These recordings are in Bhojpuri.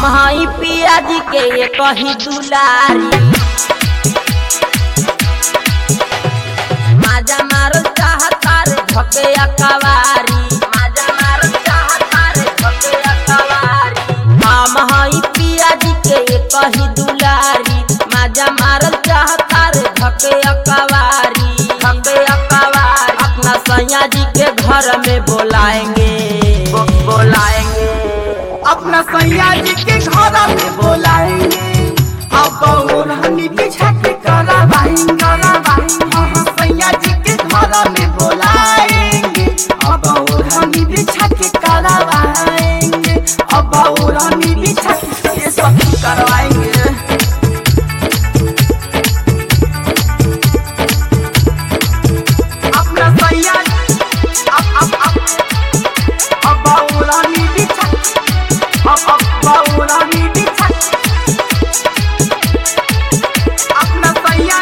हई पिया जी के ये कही दुलारी माजा मारो चाहता रे धके अकवारी माजा मारो चाहता रे धके अकवारी हम हई पिया जी के ये कही दुलारी माजा मारो चाहता रे धके अकवारी अपना सैया जी के घर में बुलाएंगे अपना सैया जी के घर में बुलाएंगे अब ओढ़नी बिछा के करावाएंगे सैया जी के घर में बुलाएंगे अब ओढ़नी बिछा के करावाएंगे अब ओढ़नी बिछा के सब करवाएंगे अपना सैया अब ओढ़नी बिछा बाउरानी बिछा अपना सैया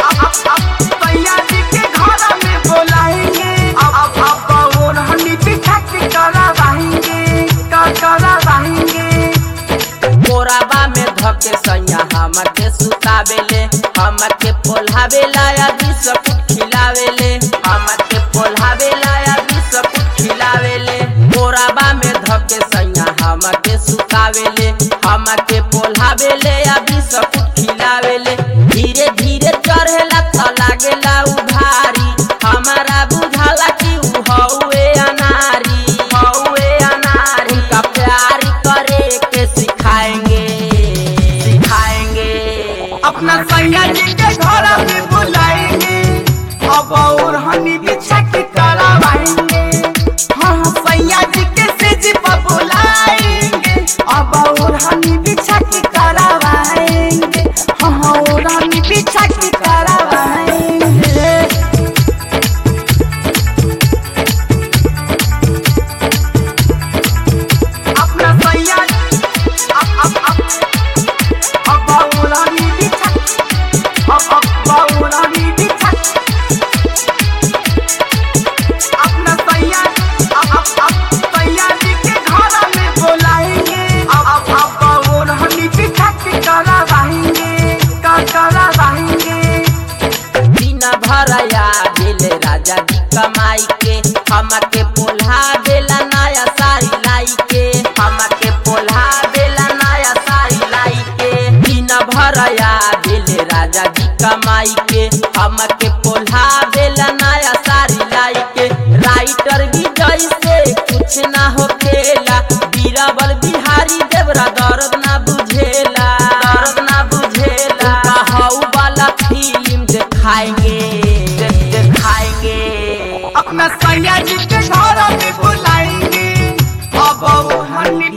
जी के घर में बुलाएंगे अब बाउरानी बिछा के करावाएंगे कोराबा में धके सैया हमके सुतावेले हमके पोल्हावेला या बिस्कुट खिलावेले हमके पोल्हावेला या बिस्कुट खिलावेले कोराबा में धके सैया हमके सुतावेले हमके पोल्हावेले या बिस्कुट खिलावेले धीरे धीरे चढ़ेला त लागेला उधारी हमारा बुझाला कि उ हउए अनारी का प्यार करे के सिखाएंगे अपना सैया जी के घर में बुलाएंगे अब ओढ़नी बिछा के करावाएंगे हाँ सैया जी के सेज पर बुलाएंगे अब ओढ़नी बिछा के करावाएंगे हाँ ओढ़नी बिछा के करावाएंगे अपना सैया अब ओढ़नी बिछा बाउरानी बिछा अपना सैया जी के घर में बुलाएंगे अब ओढ़नी बिछा के करावाएंगे दिन भर दिल राजा जी कमाई के हमके पोल्हा देला नया साड़ी लाई के हमके पोल्हा देला नया साड़ी लाई के दिन भर दिल राजा जी कमाई के हमके पोल्हा देला नया साड़ी लाई के राइटर भी जैसे कुछ ना होखेला बीरबल बिहारी देवरा दर्द ना बुझेला हऊ वाला फिल्म दिखाएंगे अपना सैया जी के घर में बुलाएंगे अब ओढ़नी